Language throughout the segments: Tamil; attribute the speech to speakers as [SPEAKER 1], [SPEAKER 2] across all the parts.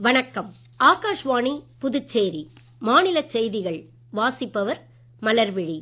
[SPEAKER 1] வணக்கம். ஆகாஷ்வாணி புதுச்சேரி மாநிலச் செய்திகள் வாசிப்பவர் மலர்விழி.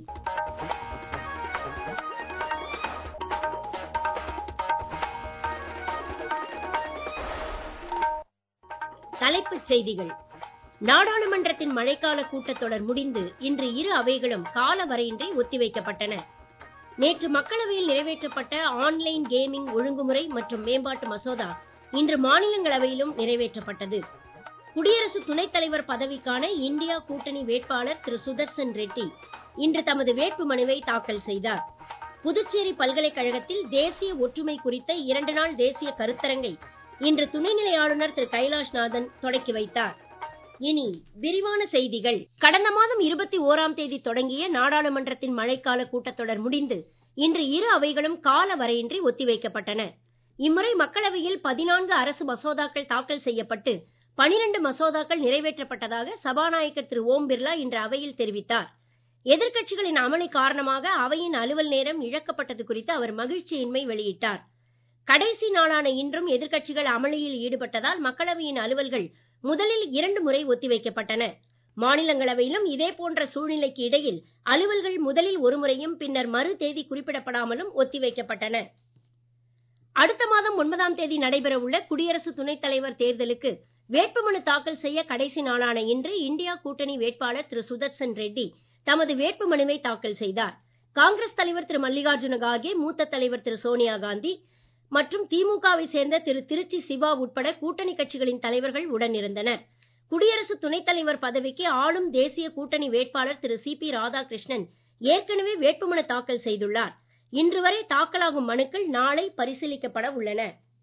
[SPEAKER 1] தலைப்புச் செய்திகள். நாடாளுமன்றத்தின் மழைக்கால கூட்டத்தொடர் முடிந்து இன்று இரு அவைகளும் காலவரையின்றி ஒத்திவைக்கப்பட்டன. நேற்று மக்களவையில் நிறைவேற்றப்பட்ட ஆன்லைன் கேமிங் ஒழுங்குமுறை மற்றும் மேம்பாட்டு மசோதா இன்று மாநிலங்களவையிலும் நிறைவேற்றப்பட்டது. குடியரசு துணைத் தலைவர் பதவிக்கான இந்தியா கூட்டணி வேட்பாளர் திரு சுதர்சன் ரெட்டி இன்று தமது வேட்புமனுவை தாக்கல் செய்தார். புதுச்சேரி பல்கலைக்கழகத்தில் தேசிய ஒற்றுமை குறித்த 2 நாள் தேசிய கருத்தரங்கை இன்று துணைநிலை ஆளுநர் திரு கைலாஷ்நாதன் தொடக்கி வைத்தார். இனி விரிவான செய்திகள். கடந்த மாதம் 21ஆம் தேதி தொடங்கிய நாடாளுமன்றத்தின் மழைக்கால கூட்டத்தொடர் முடிந்து இன்று இரு அவைகளும் காலவரையின்றி ஒத்திவைக்கப்பட்டன. இம்முறை மக்களவையில் 14 அரசு மசோதாக்கள் தாக்கல் செய்யப்பட்டு 12 மசோதாக்கள் நிறைவேற்றப்பட்டதாக சபாநாயகர் திரு ஓம் பிர்லா இன்று அவையில் தெரிவித்தார். எதிர்க்கட்சிகளின் அமளி காரணமாக அவையின் அலுவல் நேரம் இழக்கப்பட்டது குறித்து அவர் மகிழ்ச்சியின்மை வெளியிட்டார். கடைசி நாளான இன்றும் எதிர்க்கட்சிகள் அமளியில் ஈடுபட்டதால் மக்களவையின் அலுவல்கள் முதலில் 2 முறை ஒத்திவைக்கப்பட்டன. மாநிலங்களவையிலும் இதே போன்ற சூழ்நிலைக்கு இடையில் அலுவல்கள் முதலில் ஒரு முறையும் பின்னர் மறு தேதி குறிப்பிடப்படாமலும் ஒத்திவைக்கப்பட்டன. அடுத்த மாதம் 9ஆம் தேதி நடைபெற உள்ள குடியரசு துணைத் தலைவர் தேர்தலுக்கு வேட்புமனு தாக்கல் செய்ய கடைசி நாளான இன்று இந்தியா கூட்டணி வேட்பாளர் திரு சுதர்சன் ரெட்டி தமது வேட்புமனுவை தாக்கல் செய்தார். காங்கிரஸ் தலைவர் திரு மல்லிகார்ஜுன கார்கே, மூத்த தலைவர் திரு சோனியா காந்தி மற்றும் திமுகவை சேர்ந்த திரு திருச்சி சிவா உட்பட கூட்டணி கட்சிகளின் தலைவர்கள் உடனிருந்தனர். குடியரசு துணைத் தலைவர் பதவிக்கு ஆளும் தேசிய கூட்டணி வேட்பாளர் திரு சி.பி. ராதாகிருஷ்ணன் ஏற்கனவே வேட்புமனு தாக்கல் செய்துள்ளார். இன்று வரை தாக்கலாகும் மனுக்கள் நாளை பரிசீலிக்கப்பட உள்ளன.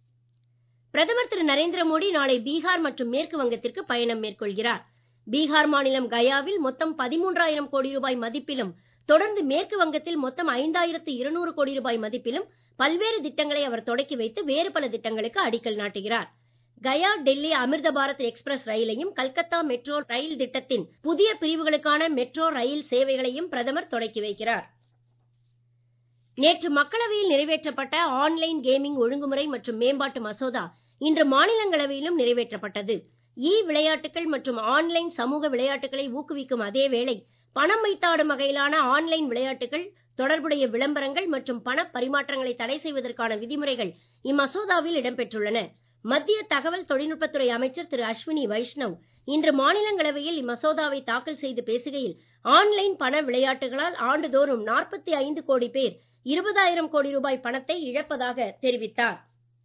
[SPEAKER 1] பிரதமர் திரு நரேந்திர மோடி நாளை பீகார் மற்றும் மேற்கு வங்கத்திற்கு பயணம் மேற்கொள்கிறார். பீகார் மாநிலம் கயாவில் மொத்தம் 13,000 கோடி ரூபாய் மதிப்பிலும், தொடர்ந்து மேற்கு வங்கத்தில் மொத்தம் 5,200 கோடி ரூபாய் மதிப்பிலும் பல்வேறு திட்டங்களை அவர் தொடக்கி வைத்து வேறு பல திட்டங்களுக்கு அடிக்கல் நாட்டுகிறார். கயா டெல்லி அமிர்த பாரத் எக்ஸ்பிரஸ் ரயிலையும், கல்கத்தா மெட்ரோ ரயில் திட்டத்தின் புதிய பிரிவுகளுக்கான மெட்ரோ ரயில் சேவைகளையும் பிரதமர் தொடக்கி வைக்கிறார். நேற்று மக்களவையில் நிறைவேற்றப்பட்ட ஆன்லைன் கேமிங் ஒழுங்குமுறை மற்றும் மேம்பாட்டு மசோதா இன்று மாநிலங்களவையிலும் நிறைவேற்றப்பட்டது. விளையாட்டுகள் மற்றும் ஆன்லைன் சமூக விளையாட்டுகளை ஊக்குவிக்கும் அதே வேளை பணம் வைத்தாடும் வகையிலான ஆன்லைன் விளையாட்டுகள், தொடர்புடைய விளம்பரங்கள் மற்றும் பண பரிமாற்றங்களை தடை செய்வதற்கான விதிமுறைகள் இம்மசோதாவில் இடம்பெற்றுள்ளன. மத்திய தகவல் தொழில்நுட்பத்துறை அமைச்சர் திரு அஸ்வினி வைஷ்ணவ் இன்று மாநிலங்களவையில் இம்மசோதாவை தாக்கல் செய்து பேசுகையில், ஆன்லைன் பண விளையாட்டுகளால் ஆண்டுதோறும் 45 கோடி பேர் 20,000 கோடி ரூபாய் பணத்தை இழப்பதாக தெரிவித்தார்.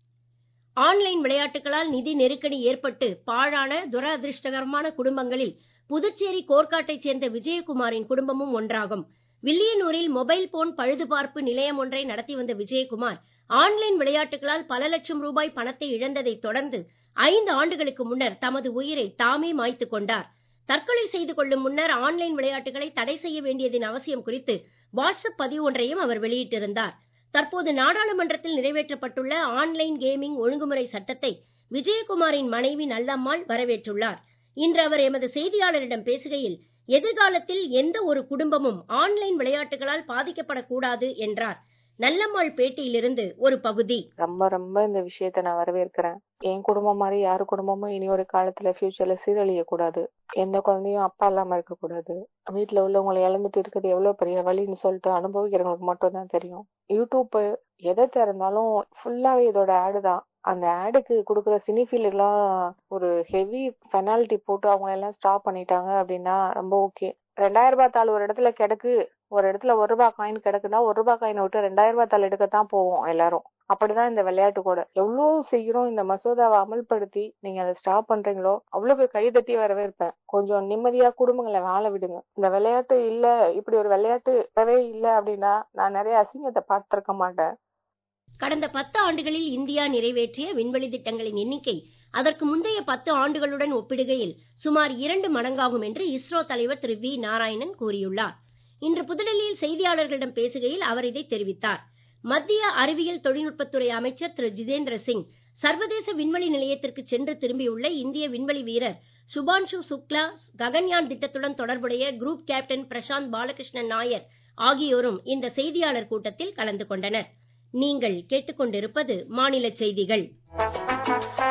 [SPEAKER 1] ஆன்லைன் விளையாட்டுகளால் நிதி நெருக்கடி ஏற்பட்டு பாழான துரதிருஷ்டகரமான குடும்பங்களில் புதுச்சேரி கோர்க்காட்டைச் சேர்ந்த விஜயகுமாரின் குடும்பமும் ஒன்றாகும். வில்லியனூரில் மொபைல் போன் பழுதுபார்ப்பு நிலையம் ஒன்றை நடத்தி வந்த விஜயகுமார் ஆன்லைன் விளையாட்டுகளால் பல லட்சம் ரூபாய் பணத்தை இழந்ததை தொடர்ந்து 5 ஆண்டுகளுக்கு முன்னர் தமது உயிரை தாமே மாய்த்துக் கொண்டார். தற்கொலை செய்து கொள்ளும் முன்னர் ஆன்லைன் விளையாட்டுகளை தடை செய்ய வேண்டியதின் அவசியம் குறித்து வாட்ஸ்அப் பதிவு ஒன்றையும் அவர் வெளியிட்டிருந்தார். தற்போது நாடாளுமன்றத்தில் நிறைவேற்றப்பட்டுள்ள ஆன்லைன் கேமிங் ஒழுங்குமுறை சட்டத்தை விஜயகுமாரின் மனைவி நல்லம்மாள் வரவேற்றுள்ளார். இன்று அவர் எமது செய்தியாளரிடம் பேசுகையில், எதிர்காலத்தில் எந்த ஒரு குடும்பமும் ஆன்லைன் விளையாட்டுகளால் பாதிக்கப்படக்கூடாது என்றார். நல்லம்மாள் பேட்டியிலிருந்து ஒரு பகுதி.
[SPEAKER 2] ரொம்ப இந்த விஷயத்தை நான் வரவேற்கிறேன். என் குடும்பம் மாதிரி யாரு குடும்பமும் இனி ஒரு காலத்துல ஃபியூச்சர்ல சீரழிய கூடாது. எந்த குழந்தையும் அப்பா இல்லாம இருக்க கூடாது. வீட்டுல உள்ளவங்களை இழந்துட்டு இருக்கிறது எவ்வளவு பெரிய வலின்னு சொல்லிட்டு அனுபவிக்கிறவங்களுக்கு மட்டும் தான் தெரியும். யூடியூப் எதை திறந்தாலும் ஃபுல்லாவே இதோட ஆடு தான். அந்த ஆடுக்கு கொடுக்குற சினிஃபீல் எல்லாம் ஒரு ஹெவி பெனால்டி போட்டு அவங்க எல்லாம் ஸ்டாப் பண்ணிட்டாங்க அப்படின்னா ரொம்ப ஓகே. 2000 ரூபாய் தாள் ஒரு இடத்துல கிடக்கு, ஒரு இடத்துல 1 ரூபாய் காயின் கிடக்குன்னா 1 ரூபாய் காயினை விட்டு 2000 ரூபாய் தாள் எடுக்கத்தான் போவோம் எல்லாரும். அப்படிதான் இந்த விளையாட்டு கூட. எவ்வளவு சீக்கிரம் இந்த மசோதாவை அமல்படுத்தி நீங்க அதை ஸ்டாப் பண்றீங்களோ அவ்வளவு கைதட்டி வரவேற்பேன். கொஞ்சம் நிம்மதியா குடும்பங்களை வாழ விடுங்க. இந்த விளையாட்டு இல்ல, இப்படி ஒரு விளையாட்டு இல்ல அப்படின்னா நான் நிறைய அசிங்கத்தை பார்த்திருக்க மாட்டேன்.
[SPEAKER 1] கடந்த 10 ஆண்டுகளில் இந்தியா நிறைவேற்றிய விண்வெளி திட்டங்களின் எண்ணிக்கை அதற்கு முந்தைய 10 ஆண்டுகளுடன் ஒப்பிடுகையில் சுமார் 2 மடங்காகும் என்று இஸ்ரோ தலைவர் திரு வி நாராயணன் கூறியுள்ளார். இன்று புதுடெல்லியில் செய்தியாளர்களிடம் பேசுகையில் அவர் இதை தெரிவித்தார். மத்திய அறிவியல் தொழில்நுட்பத்துறை அமைச்சர் திரு ஜிதேந்திர சிங் சர்வதேச விண்வெளி நிலையத்திற்கு சென்று திரும்பியுள்ள இந்திய விண்வெளி வீரர் சுபான்ஷு சுக்லா, ககன்யான் திட்டத்துடன் தொடர்புடைய குரூப் கேப்டன் பிரசாந்த் பாலகிருஷ்ணன் நாயர் ஆகியோரும் இந்த செய்தியாளர் கூட்டத்தில் கலந்து கொண்டனர். நீங்கள் கேட்டுக்கொண்டிருப்பது மாநில செய்திகள்.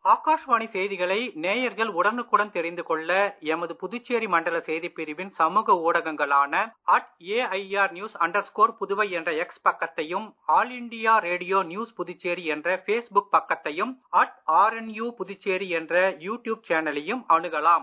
[SPEAKER 3] ஆகாஷ்வாணி செய்திகளை நேயர்கள் உடனுக்குடன் தெரிந்து கொள்ள எமது புதுச்சேரி மண்டல செய்தி பிரிவின் சமூக ஊடகங்களான @AIRnews_புதுவை என்ற எக்ஸ் பக்கத்தையும், all India radio news Puducherry என்ற பேஸ்புக் பக்கத்தையும், @RNU புதுச்சேரி என்ற யூடியூப் சேனலையும் அணுகலாம்.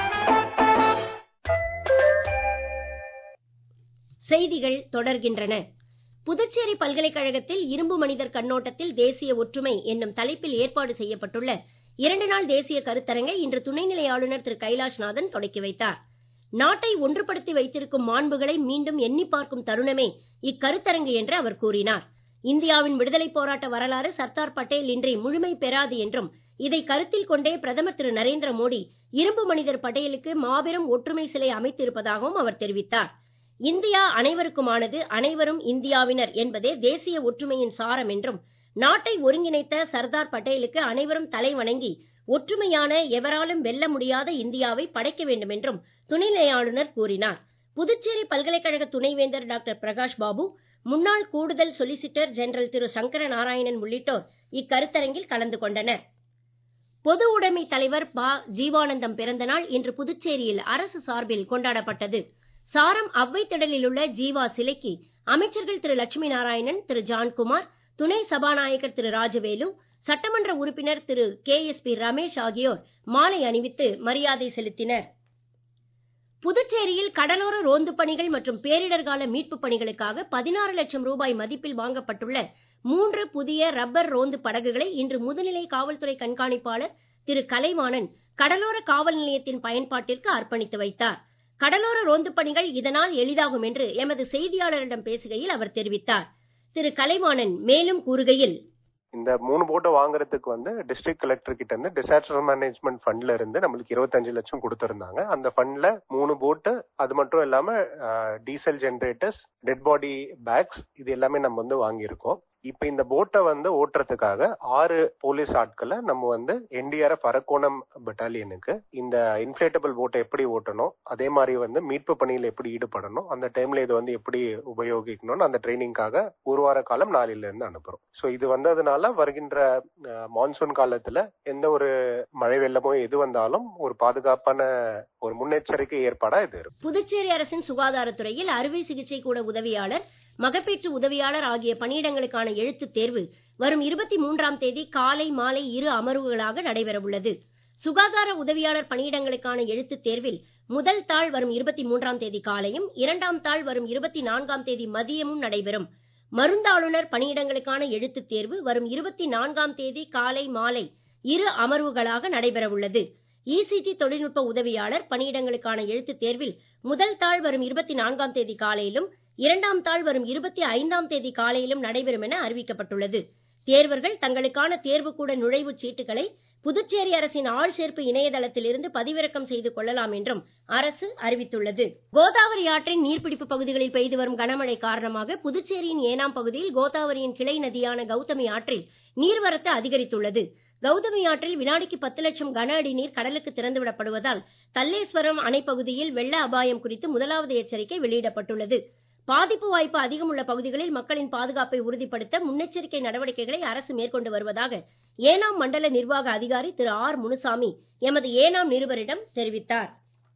[SPEAKER 1] செய்திகள் தொடர்கின்றன. புதுச்சேரி பல்கலைக்கழகத்தில் இரும்பு மனிதர் கண்ணோட்டத்தில் தேசிய ஒற்றுமை என்னும் தலைப்பில் ஏற்பாடு செய்யப்பட்டுள்ள 2 நாள் தேசிய கருத்தரங்கை இன்று துணைநிலை ஆளுநர் திரு கைலாஷ்நாதன் தொடக்கி வைத்தார். நாட்டை ஒன்றுபடுத்தி வைத்திருக்கும் மாண்புகளை மீண்டும் எண்ணி பார்க்கும் தருணமே இக்கருத்தரங்கு என்று அவர் கூறினார். இந்தியாவின் விடுதலை போராட்ட வரலாறு சர்தார் பட்டேல் இன்றி முழுமை பெறாது என்றும், இதை கருத்தில் கொண்டே பிரதமர் திரு நரேந்திர மோடி இரும்பு மனிதர் பட்டேலுக்கு மாபெரும் ஒற்றுமை சிலை அமைத்திருப்பதாகவும் அவர் தெரிவித்தார். இந்தியா அனைவருக்குமானது, அனைவரும் இந்தியாவினர் என்பதே தேசிய ஒற்றுமையின் சாரம் என்றும், நாட்டை ஒருங்கிணைத்த சர்தார் பட்டேலுக்கு அனைவரும் தலை வணங்கி ஒற்றுமையான, எவராலும் வெல்ல முடியாத இந்தியாவை படைக்க வேண்டும் என்றும் துணைநிலை ஆளுநர் கூறினார். புதுச்சேரி பல்கலைக்கழக துணைவேந்தர் டாக்டர் பிரகாஷ் பாபு, முன்னாள் கூடுதல் சொலிசிட்டர் ஜெனரல் திரு சங்கர நாராயணன் உள்ளிட்டோர் இக்கருத்தரங்கில் கலந்து கொண்டனர். பொது உடைமை தலைவர் ப. ஜீவானந்தம் பிறந்த நாள் இன்று புதுச்சேரியில் அரசு சார்பில் கொண்டாடப்பட்டது. சாரம் அவ்வை திடலில் உள்ள ஜீவா சிலைக்கு அமைச்சர்கள் திரு லட்சுமி நாராயணன், திரு ஜான்குமார், துணை சபாநாயகர் திரு ராஜவேலு, சட்டமன்ற உறுப்பினர் திரு KSP ரமேஷ் ஆகியோர் மாலை அணிவித்து மரியாதை செலுத்தினர். புதுச்சேரியில் கடலோர ரோந்து பணிகள் மற்றும் பேரிடர் கால மீட்பு பணிகளுக்காக 16 லட்சம் ரூபாய் மதிப்பில் வாங்கப்பட்டுள்ள 3 புதிய ரப்பர் ரோந்து படகுகளை இன்று முதுநிலை காவல்துறை கண்காணிப்பாளர் திரு கலைவாணன் கடலோர காவல் நிலையத்தின் பயன்பாட்டிற்கு அர்ப்பணித்து வைத்தார். கடலோர ரோந்து பணிகள் இதனால் எளிதாகும் என்று எமது செய்தியாளரிடம் பேசுகையில் அவர் தெரிவித்தார். திரு கலைவாணன் மேலும் கூறுகையில்,
[SPEAKER 4] இந்த 3 போட்டை வாங்குறதுக்கு டிஸ்ட்ரிக்ட் கலெக்டர் கிட்ட இருந்து டிசாஸ்டர் மேனேஜ்மெண்ட் ஃபண்ட்ல இருந்து நம்மளுக்கு 25 லட்சம் கொடுத்திருந்தாங்க. அந்த ஃபண்ட்ல 3 போட்டு, அது மட்டும் இல்லாம diesel generators, dead body bags, இது எல்லாமே நம்ம வாங்கியிருக்கோம். இப்ப இந்த போட்டை ஓட்டுறதுக்காக 6 போலீஸ் ஆட்களை நம்ம NDRF அரக்கோணம் பட்டாலியனுக்கு இந்த இன்ஃபிளேட்டபிள் போட்டை எப்படி ஓட்டணும், அதே மாதிரி மீட்பு பணியில் எப்படி ஈடுபடணும், அந்த டைம்ல இது எப்படி உபயோகிக்கணும்னு அந்த ட்ரைனிங்காக 1 வார காலம் நாளில இருந்து அனுப்புறோம். சோ இது வந்ததுனால வருகின்ற மான்சூன் காலத்துல எந்த ஒரு மழை வெள்ளமோ எது வந்தாலும் ஒரு பாதுகாப்பான ஒரு முன்னெச்சரிக்கை ஏற்பாடா இது இருக்கும்.
[SPEAKER 1] புதுச்சேரி அரசின் சுகாதாரத்துறையில் அறுவை சிகிச்சை கூட உதவியாளர், மகப்பேற்று உதவியாளர் ஆகிய பணியிடங்களுக்கான எழுத்துத் தேர்வு வரும் 23ஆம் தேதி காலை மாலை 2 அமர்வுகளாக நடைபெற உள்ளது. சுகாதார உதவியாளர் பணியிடங்களுக்கான எழுத்துத் தேர்வில் முதல் தாள் வரும் 23ஆம் தேதி காலையும், 2ஆம் தாள் வரும் 24ஆம் தேதி மதியமும் நடைபெறும். மருந்தாளுநர் பணியிடங்களுக்கான எழுத்துத் தேர்வு வரும் 24ஆம் தேதி காலை மாலை 2 அமர்வுகளாக நடைபெற உள்ளது. ECG தொழில்நுட்ப உதவியாளர் பணியிடங்களுக்கான எழுத்துத் தேர்வில் முதல் தாள் வரும் 24ஆம் தேதி காலையிலும், 2ஆம் தாள் வரும் 25ஆம் தேதி காலையிலும் நடைபெறும் என அறிவிக்கப்பட்டுள்ளது. தேர்வர்கள் தங்களுக்கான தேர்வுக்கூட நுழைவுச் சீட்டுகளை புதுச்சேரி அரசின் ஆள் சேர்ப்பு இணையதளத்தில் இருந்து பதிவிறக்கம் செய்து கொள்ளலாம் என்றும் அரசு அறிவித்துள்ளது. கோதாவரி ஆற்றின் நீர்பிடிப்பு பகுதிகளில் பெய்து வரும் கனமழை காரணமாக புதுச்சேரியின் ஏனாம் பகுதியில் கோதாவரியின் கிளை நதியான கௌதமி ஆற்றில் நீர்வரத்து அதிகரித்துள்ளது. கௌதமி ஆற்றில் வினாடிக்கு 10 லட்சம் கன அடி நீர் கடலுக்கு திறந்துவிடப்படுவதால் தல்லேஸ்வரம் அணைப்பகுதியில் வெள்ள அபாயம் குறித்து முதலாவது எச்சரிக்கை வெளியிடப்பட்டுள்ளது. பாதிப்பு வாய்ப்பு அதிகம் உள்ள பகுதிகளில் மக்களின் பாதுகாப்பை உறுதிப்படுத்த முன்னெச்சரிக்கை நடவடிக்கைகளை அரசு மேற்கொண்டு வருவதாக ஏனாம் மண்டல நிர்வாக அதிகாரி திரு ஆர் முனுசாமி எமது ஏனாம் நிருபரிடம் தெரிவித்தார்.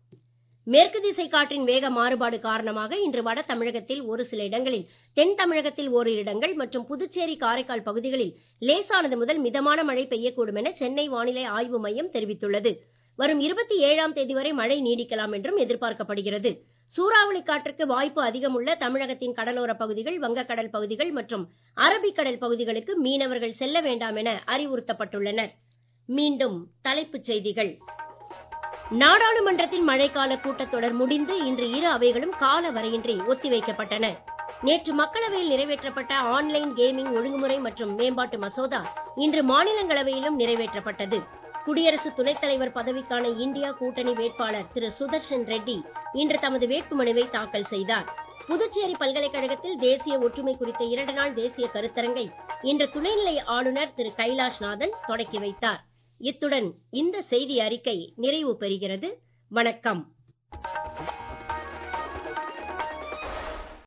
[SPEAKER 1] மேற்கு திசை காற்றின் வேக மாறுபாடு காரணமாக இன்று வட தமிழகத்தில் ஒரு சில இடங்களில், தென் தமிழகத்தில் ஓரிரு இடங்கள் மற்றும் புதுச்சேரி காரைக்கால் பகுதிகளில் லேசானது முதல் மிதமான மழை பெய்யக்கூடும் என சென்னை வானிலை ஆய்வு மையம் தெரிவித்துள்ளது. வரும் 27ஆம் தேதி வரை மழை நீடிக்கலாம் என்றும் எதிர்பார்க்கப்படுகிறது. சூறாவளி காற்றுக்கு வாய்ப்பு அதிகம் உள்ள தமிழகத்தின் கடலோர பகுதிகள், வங்கக்கடல் பகுதிகள் மற்றும் அரபிக்கடல் பகுதிகளுக்கு மீனவர்கள் செல்ல வேண்டாம் என அறிவுறுத்தப்பட்டுள்ளனர். மீண்டும் தலைப்புச் செய்திகள். நாடாளுமன்றத்தின் மழைக்கால கூட்டத்தொடர் முடிந்து இன்று 2 அவைகளும் கால வரையின்றி ஒத்திவைக்கப்பட்டன. நேற்று மக்களவையில் நிறைவேற்றப்பட்ட ஆன்லைன் கேமிங் ஒழுங்குமுறை மற்றும் மேம்பாட்டு மசோதா இன்று மாநிலங்களவையிலும் நிறைவேற்றப்பட்டது. குடியரசு துணைத் தலைவர் பதவிக்கான இந்தியா கூட்டணி வேட்பாளர் திரு சுதர்ஷன் ரெட்டி இன்று தமது வேட்புமனுவை தாக்கல் செய்தார். புதுச்சேரி பல்கலைக்கழகத்தில் தேசிய ஒற்றுமை குறித்த 2 நாள் தேசிய கருத்தரங்கை இன்று துணைநிலை ஆளுநர் திரு கைலாஷ்நாதன் தொடக்கி வைத்தார். இத்துடன் இந்த செய்தி அறிக்கை நிறைவு பெறுகிறது. வணக்கம்.